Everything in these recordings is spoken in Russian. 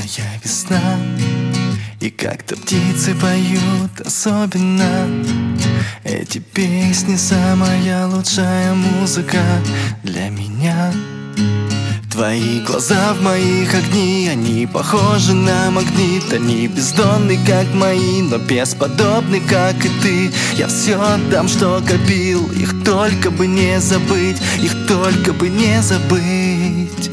нежная весна, и как-то птицы поют особенно. Эти песни самая лучшая музыка для меня. Твои глаза в моих огни, они похожи на магнит. Они бездонны, как мои, но бесподобны, как и ты. Я все отдам, что копил, их только бы не забыть, их только бы не забыть.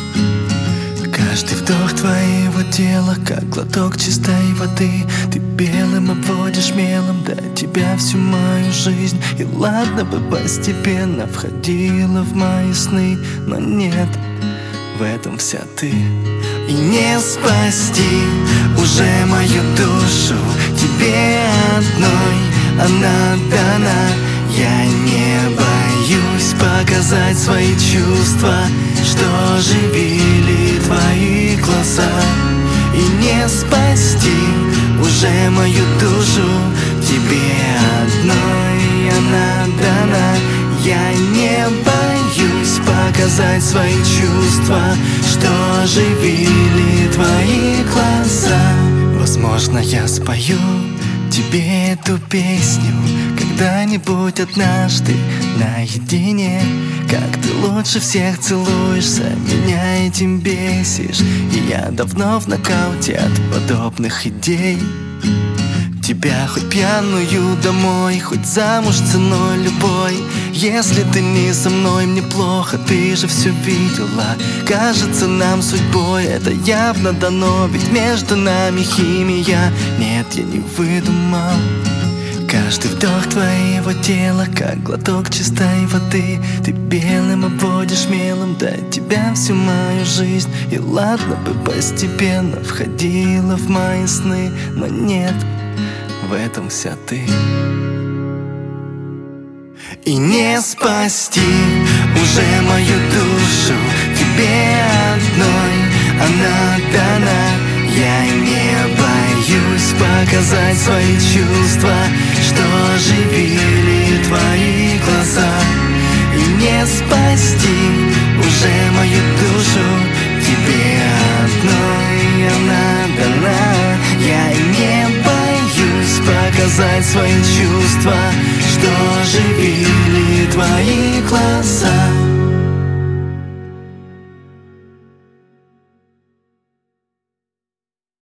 Каждый вдох твоего тела, как глоток чистой воды. Ты белым обводишь мелом до тебя всю мою жизнь. И ладно бы постепенно входила в мои сны, но нет, в этом вся ты. И не спасти уже мою душу тебе одной, она дана. Я не боюсь показать свои чувства, что оживили твои глаза. И не спасти уже мою душу тебе одной, она дана. Я не боюсь показать свои чувства, что оживили твои глаза. Возможно, я спою тебе эту песню когда-нибудь однажды наедине. Как ты лучше всех целуешься, меня этим бесишь. И я давно в нокауте от подобных идей. Тебя хоть пьяную домой, хоть замуж ценой любой. Если ты не со мной, мне плохо, ты же все видела. Кажется, нам судьбой это явно дано, ведь между нами химия. Нет, я не выдумал. Каждый вдох твоего тела, как глоток чистой воды. Ты белым обводишь мелом до тебя всю мою жизнь. И ладно бы постепенно входила в мои сны, но нет, в этом вся ты. И не спасти уже мою душу тебе одной, она дана. Я не боюсь показать свои чувства, что оживили твои глаза. И не спасти уже мою душу тебе одной, она дана. Я не боюсь показать свои чувства, что оживили твои глаза.